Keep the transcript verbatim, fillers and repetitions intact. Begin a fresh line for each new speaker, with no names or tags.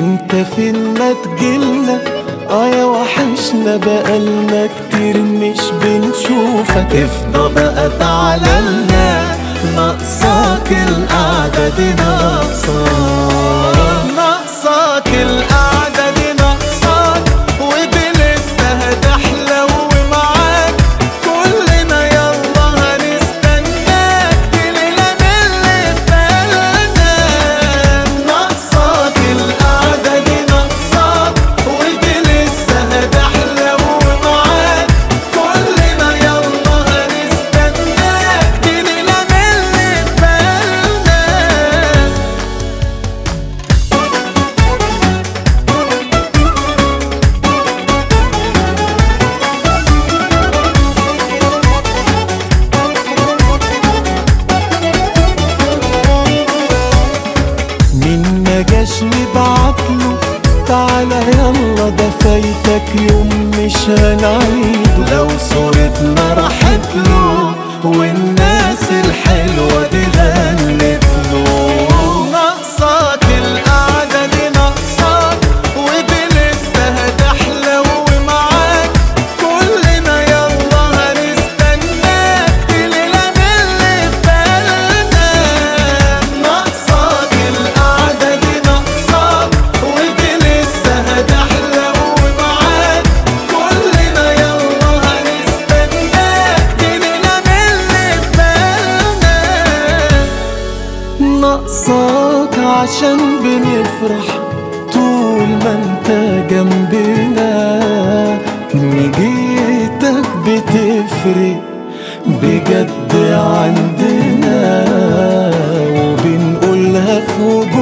انت فين ما تجيلنا؟ اه يا وحشنا بقالنا كتير مش بنشوفك. افضى بقى تعاللنا، ناقصاك القعدة دي، ناقصاك ناقصاك القعدة دي، ناقصاك ودي لسه هتحلو معاك. كلنا يلا هنستناك، دي ليلة من اللي فاتنا. ناقصاك القعدة دي، ناقصاك ودي لسه هتحلو معاك. كلنا يلا هنستناك، دي ليلة من اللي فاتنا. مين ما جاش نبعتله تعالى يلا، ده فايتك يوم مش هنعيده. لو صورتنا راحت له والناس الحلوة دي غنت له. ناقصاك القعدة دي، ناقصاك ودي لسه هتحلو معاك. كلنا يلا هنستناك، دي ليلة من اللي فاتنا. ناقصاك القعدة دي، ناقصاك ودي لسه هتحلو معاك. كلنا يلا هنستناك، دي ليلة من اللي فاتنا. ناقصاك عشان بنفرح طول ما انت جنبنا. نجيتك بتفرق بجد عندنا، وبنقولها في وجودنا.